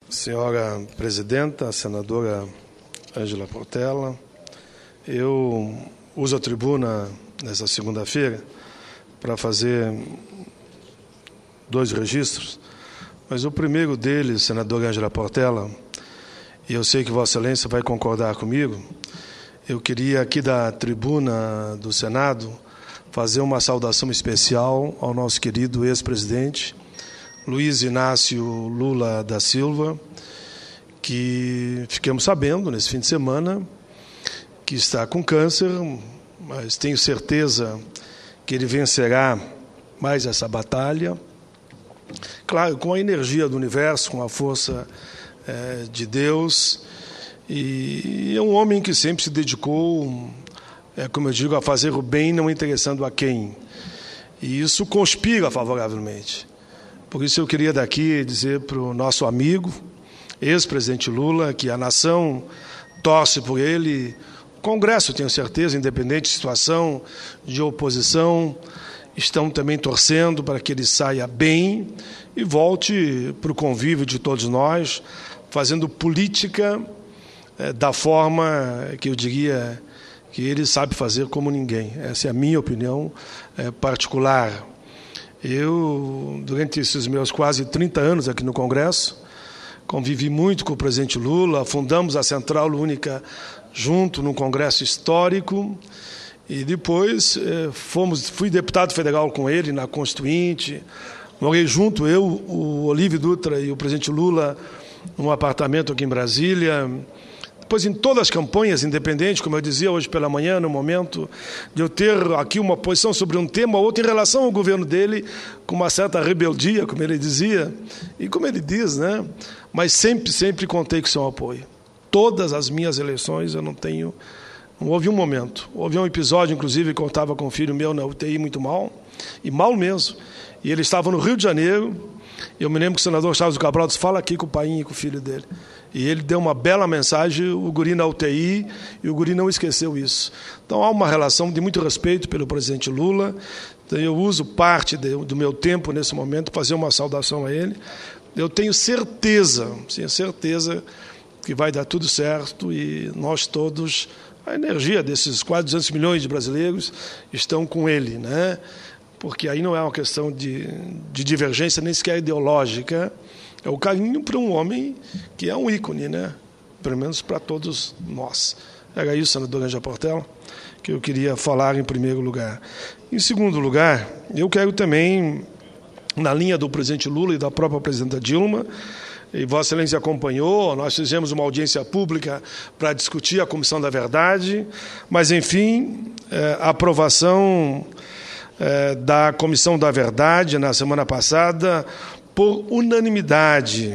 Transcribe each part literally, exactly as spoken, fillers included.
Senhora Presidenta, Senadora Ângela Portela, eu uso a tribuna nessa segunda-feira para fazer dois registros, mas o primeiro deles, Senadora Ângela Portela, e eu sei que Vossa Excelência vai concordar comigo, eu queria aqui da tribuna do Senado fazer uma saudação especial ao nosso querido ex-presidente, Luiz Inácio Lula da Silva, que ficamos sabendo nesse fim de semana que está com câncer, mas tenho certeza que ele vencerá mais essa batalha. Claro, com a energia do universo, com a força é, de Deus. E é um homem que sempre se dedicou, é, como eu digo, a fazer o bem, não interessando a quem. E isso conspira favoravelmente. Por isso eu queria daqui dizer para o nosso amigo, ex-presidente Lula, que a nação torce por ele. O Congresso, tenho certeza, independente de situação de oposição, estão também torcendo para que ele saia bem e volte para o convívio de todos nós, fazendo política é, da forma que eu diria que ele sabe fazer como ninguém. Essa é a minha opinião é, particular. Eu, durante esses meus quase trinta anos aqui no Congresso, convivi muito com o presidente Lula, fundamos a Central Única junto num congresso histórico e depois eh, fomos, fui deputado federal com ele na Constituinte, morei junto, eu, o Olívio Dutra e o presidente Lula, num apartamento aqui em Brasília. Depois, em todas as campanhas independentes, como eu dizia hoje pela manhã, no momento de eu ter aqui uma posição sobre um tema ou outro em relação ao governo dele, com uma certa rebeldia, como ele dizia, e como ele diz, né? Mas sempre, sempre contei com seu apoio. Todas as minhas eleições eu não tenho... Não houve um momento. Houve um episódio, inclusive, que eu estava com um filho meu na U T I muito mal, e mal mesmo, e ele estava no Rio de Janeiro. Eu me lembro que o senador Charles Cabral disse, fala aqui com o pai e com o filho dele. E ele deu uma bela mensagem, o guri na U T I, e o guri não esqueceu isso. Então há uma relação de muito respeito pelo presidente Lula. Então, eu uso parte de, do meu tempo nesse momento para fazer uma saudação a ele. Eu tenho certeza, tenho certeza que vai dar tudo certo e nós todos, a energia desses quase duzentos milhões de brasileiros estão com ele, né? Porque aí não é uma questão de, de divergência, nem sequer ideológica, é o carinho para um homem que é um ícone, né? Pelo menos para todos nós. Era isso, senador Ângela Portela, que eu queria falar em primeiro lugar. Em segundo lugar, eu quero também, na linha do presidente Lula e da própria presidenta Dilma, e Vossa Excelência acompanhou, nós fizemos uma audiência pública para discutir a Comissão da Verdade, mas, enfim, a aprovação é, da Comissão da Verdade na semana passada, por unanimidade,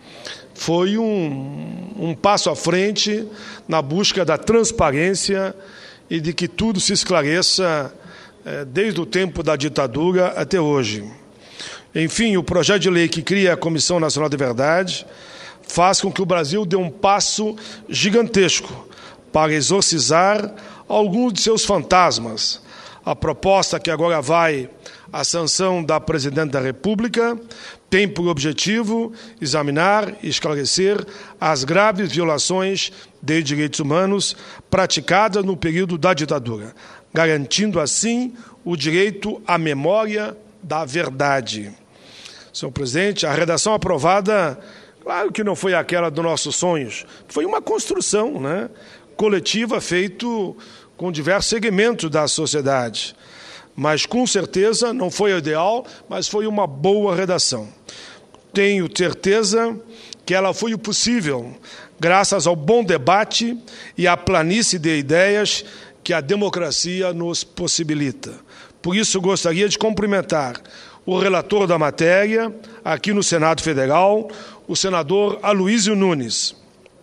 foi um, um passo à frente na busca da transparência e de que tudo se esclareça é, desde o tempo da ditadura até hoje. Enfim, o projeto de lei que cria a Comissão Nacional de Verdade faz com que o Brasil dê um passo gigantesco para exorcizar alguns de seus fantasmas. A proposta que agora vai à sanção da Presidente da República tem por objetivo examinar e esclarecer as graves violações de direitos humanos praticadas no período da ditadura, garantindo assim o direito à memória da verdade. Senhor presidente, a redação aprovada, claro que não foi aquela dos nossos sonhos, foi uma construção, né, coletiva feita com diversos segmentos da sociedade. Mas, com certeza, não foi o ideal, mas foi uma boa redação. Tenho certeza que ela foi o possível, graças ao bom debate e à planície de ideias que a democracia nos possibilita. Por isso, gostaria de cumprimentar o relator da matéria, aqui no Senado Federal, o senador Aloysio Nunes,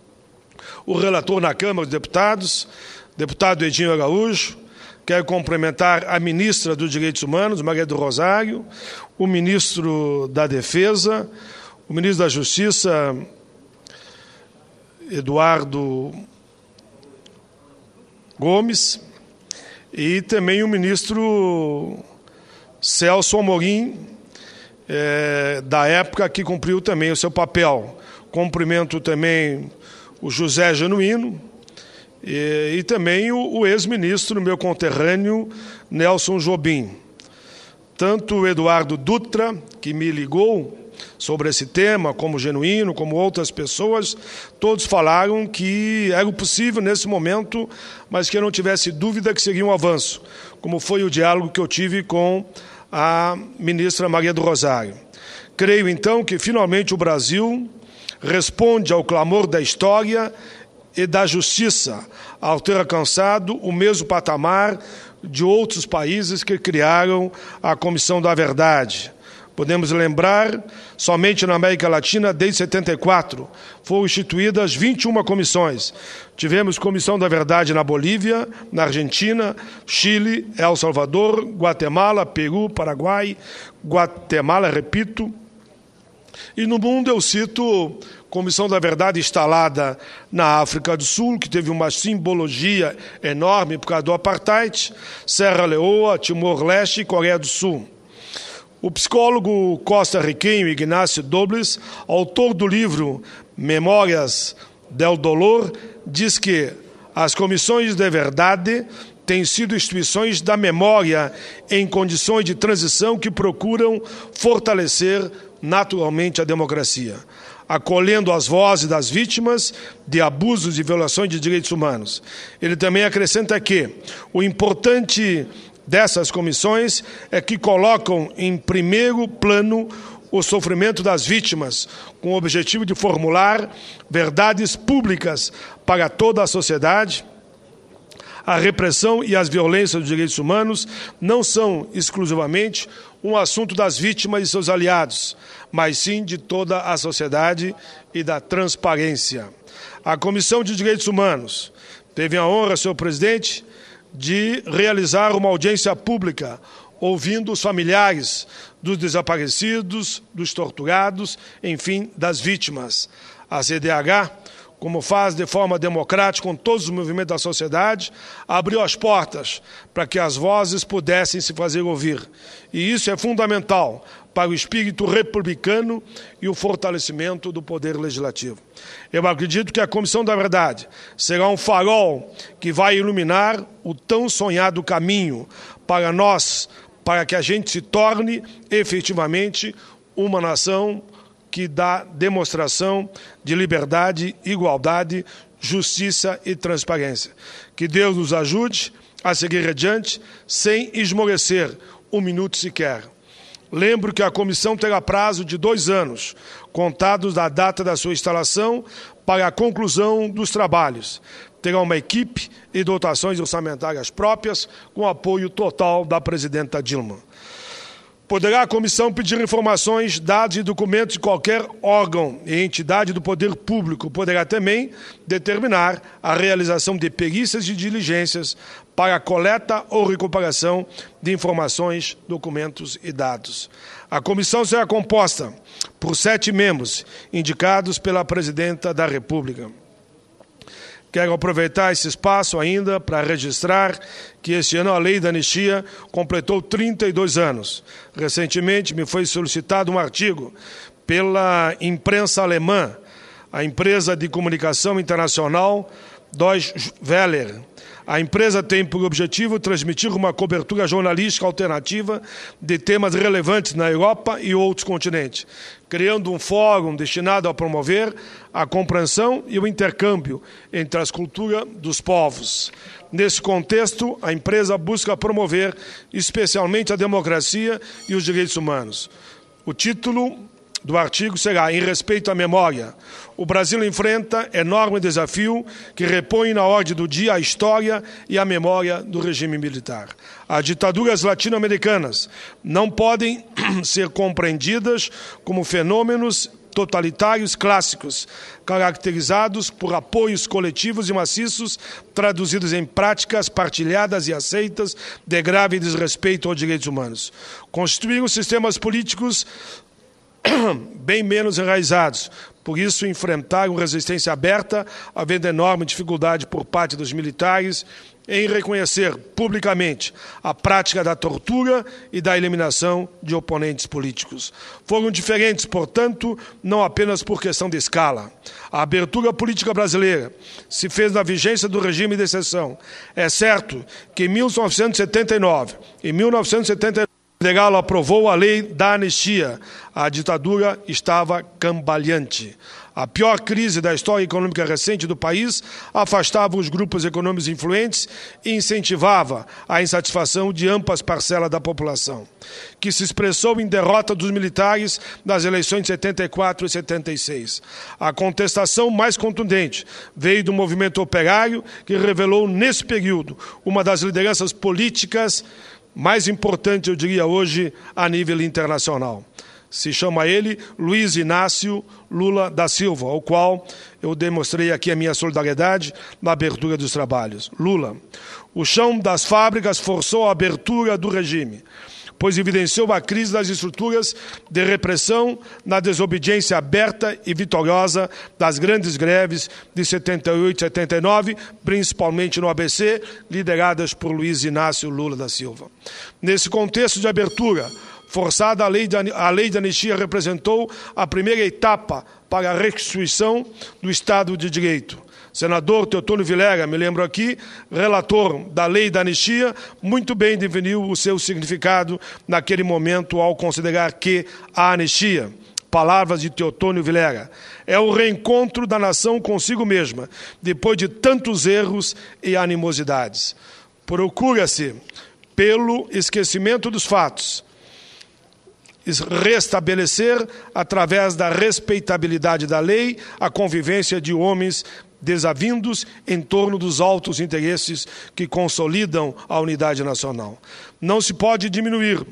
o relator na Câmara dos Deputados, deputado Edinho Araújo. Quero cumprimentar a ministra dos Direitos Humanos, Maria do Rosário, o ministro da Defesa, o ministro da Justiça, Eduardo Gomes, e também o ministro Celso Amorim, é, da época, que cumpriu também o seu papel Cumprimento também o José Genuíno e, e também o, o ex-ministro, meu conterrâneo, Nelson Jobim. Tanto o Eduardo Dutra, que me ligou sobre esse tema, como Genuíno, como outras pessoas, todos falaram que era possível nesse momento, mas que eu não tivesse dúvida que seria um avanço, como foi o diálogo que eu tive com a ministra Maria do Rosário. Creio, então, que finalmente o Brasil responde ao clamor da história e da justiça, ao ter alcançado o mesmo patamar de outros países que criaram a Comissão da Verdade. Podemos lembrar, somente na América Latina, desde setenta e quatro, foram instituídas vinte e uma comissões. Tivemos Comissão da Verdade na Bolívia, na Argentina, Chile, El Salvador, Guatemala, Peru, Paraguai, Guatemala, repito. E no mundo eu cito Comissão da Verdade instalada na África do Sul, que teve uma simbologia enorme por causa do Apartheid, Serra Leoa, Timor-Leste e Coreia do Sul. O psicólogo costarriquenho Ignacio Dobles, autor do livro Memórias del Dolor, diz que as comissões de verdade têm sido instituições da memória em condições de transição que procuram fortalecer naturalmente a democracia, acolhendo as vozes das vítimas de abusos e violações de direitos humanos. Ele também acrescenta que o importante dessas comissões é que colocam em primeiro plano o sofrimento das vítimas, com o objetivo de formular verdades públicas para toda a sociedade. A repressão e as violências dos direitos humanos não são exclusivamente um assunto das vítimas e seus aliados, mas sim de toda a sociedade e da transparência. A Comissão de Direitos Humanos teve a honra, senhor presidente, de realizar uma audiência pública, ouvindo os familiares dos desaparecidos, dos torturados, enfim, das vítimas. A C D H, como faz de forma democrática com todos os movimentos da sociedade, abriu as portas para que as vozes pudessem se fazer ouvir. E isso é fundamental para o espírito republicano e o fortalecimento do poder legislativo. Eu acredito que a Comissão da Verdade será um farol que vai iluminar o tão sonhado caminho para nós, para que a gente se torne efetivamente uma nação que dá demonstração de liberdade, igualdade, justiça e transparência. Que Deus nos ajude a seguir adiante sem esmorecer um minuto sequer. Lembro que a comissão terá prazo de dois anos, contados da data da sua instalação, para a conclusão dos trabalhos. Terá uma equipe e dotações orçamentárias próprias, com apoio total da presidenta Dilma. Poderá a comissão pedir informações, dados e documentos de qualquer órgão e entidade do poder público. Poderá também determinar a realização de perícias e diligências para a coleta ou recuperação de informações, documentos e dados. A comissão será composta por sete membros, indicados pela Presidenta da República. Quero aproveitar esse espaço ainda para registrar que este ano a Lei da Anistia completou trinta e dois anos. Recentemente me foi solicitado um artigo pela imprensa alemã, a empresa de comunicação internacional Deutsche Welle. A empresa tem por objetivo transmitir uma cobertura jornalística alternativa de temas relevantes na Europa e outros continentes, criando um fórum destinado a promover a compreensão e o intercâmbio entre as culturas dos povos. Nesse contexto, a empresa busca promover especialmente a democracia e os direitos humanos. O título do artigo será: em respeito à memória. O Brasil enfrenta enorme desafio que repõe na ordem do dia a história e a memória do regime militar. As ditaduras latino-americanas não podem ser compreendidas como fenômenos totalitários clássicos, caracterizados por apoios coletivos e maciços, traduzidos em práticas partilhadas e aceitas de grave desrespeito aos direitos humanos. Construir os sistemas políticos bem menos enraizados. Por isso, enfrentaram resistência aberta, havendo enorme dificuldade por parte dos militares em reconhecer publicamente a prática da tortura e da eliminação de oponentes políticos. Foram diferentes, portanto, não apenas por questão de escala. A abertura política brasileira se fez na vigência do regime de exceção. É certo que em mil novecentos e setenta e nove e mil novecentos e setenta e nove, o federal aprovou a lei da anistia. A ditadura estava cambaleante. A pior crise da história econômica recente do país afastava os grupos econômicos influentes e incentivava a insatisfação de amplas parcelas da população, que se expressou em derrota dos militares nas eleições de setenta e quatro e setenta e seis. A contestação mais contundente veio do movimento operário, que revelou nesse período uma das lideranças políticas mais importantes, eu diria hoje, a nível internacional. Se chama ele Luiz Inácio Lula da Silva, ao qual eu demonstrei aqui a minha solidariedade na abertura dos trabalhos. Lula, o chão das fábricas forçou a abertura do regime, pois evidenciou a crise das estruturas de repressão na desobediência aberta e vitoriosa das grandes greves de setenta e oito e setenta e nove, principalmente no A B C, lideradas por Luiz Inácio Lula da Silva. Nesse contexto de abertura forçada, a lei, de, a lei de anistia representou a primeira etapa para a restituição do Estado de Direito. Senador Teotônio Vilela, me lembro aqui, relator da lei da anistia, muito bem definiu o seu significado naquele momento ao considerar que a anistia, palavras de Teotônio Vilela, é o reencontro da nação consigo mesma, depois de tantos erros e animosidades. Procura-se, pelo esquecimento dos fatos, restabelecer, através da respeitabilidade da lei, a convivência de homens desavindos em torno dos altos interesses que consolidam a unidade nacional. Não se pode diminuir,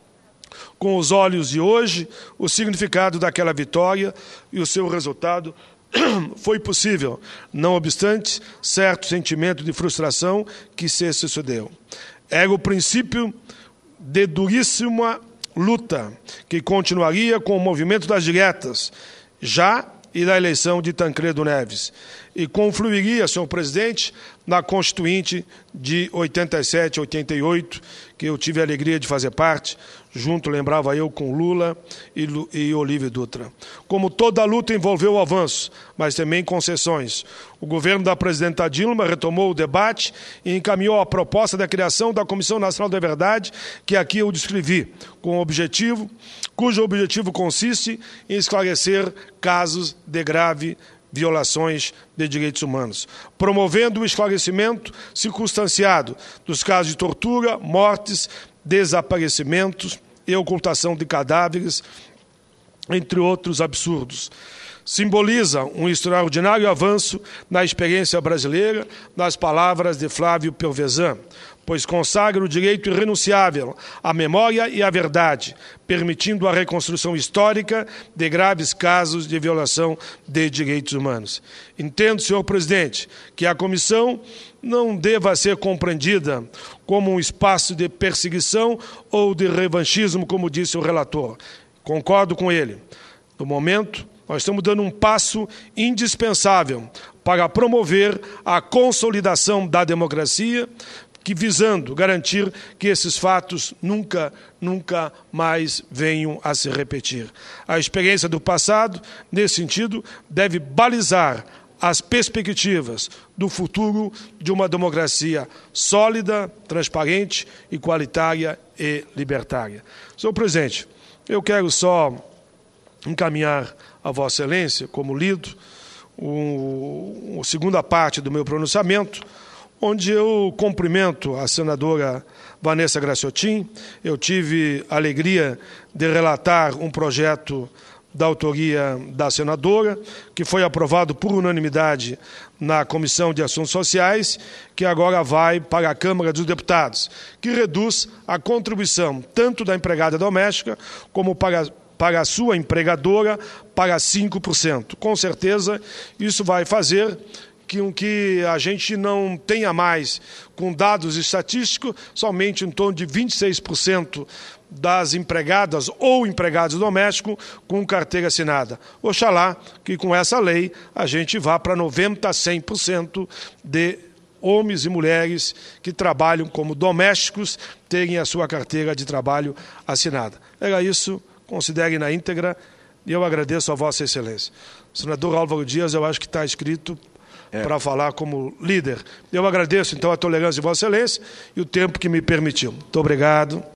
com os olhos de hoje, o significado daquela vitória e o seu resultado foi possível, não obstante certo sentimento de frustração que se sucedeu. Era o princípio de duríssima luta que continuaria com o movimento das diretas, já e da eleição de Tancredo Neves, e confluiria, senhor presidente, na Constituinte de oitenta e sete e oitenta e oito, que eu tive a alegria de fazer parte, junto, lembrava eu, com Lula e, e Olívio Dutra. Como toda a luta envolveu avanços, mas também concessões, o governo da presidenta Dilma retomou o debate e encaminhou a proposta da criação da Comissão Nacional da Verdade, que aqui eu descrevi, com o objetivo, cujo objetivo consiste em esclarecer casos de grave violações de direitos humanos, promovendo o esclarecimento circunstanciado dos casos de tortura, mortes, desaparecimentos e ocultação de cadáveres, entre outros absurdos. Simboliza um extraordinário avanço na experiência brasileira, nas palavras de Flávio Pelvezan, pois consagra o direito irrenunciável à memória e à verdade, permitindo a reconstrução histórica de graves casos de violação de direitos humanos. Entendo, senhor presidente, que a comissão não deva ser compreendida como um espaço de perseguição ou de revanchismo, como disse o relator. Concordo com ele. No momento, nós estamos dando um passo indispensável para promover a consolidação da democracia, que visando garantir que esses fatos nunca, nunca mais venham a se repetir. A experiência do passado, nesse sentido, deve balizar as perspectivas do futuro de uma democracia sólida, transparente, igualitária e libertária. Senhor presidente, eu quero só encaminhar a Vossa Excelência, como lido, o, a segunda parte do meu pronunciamento, onde eu cumprimento a senadora Vanessa Graciotin. Eu tive a alegria de relatar um projeto da autoria da senadora, que foi aprovado por unanimidade na Comissão de Assuntos Sociais, que agora vai para a Câmara dos Deputados, que reduz a contribuição tanto da empregada doméstica como para para a sua empregadora, para cinco por cento. Com certeza, isso vai fazer que, que a gente não tenha mais, com dados estatísticos, somente em torno de vinte e seis por cento das empregadas ou empregados domésticos com carteira assinada. Oxalá que com essa lei a gente vá para noventa a cem por cento de homens e mulheres que trabalham como domésticos terem a sua carteira de trabalho assinada. Era isso, considere na íntegra, e eu agradeço a Vossa Excelência. O senador Álvaro Dias, eu acho que está escrito é. para falar como líder. Eu agradeço, então, a tolerância de Vossa Excelência e o tempo que me permitiu. Muito obrigado.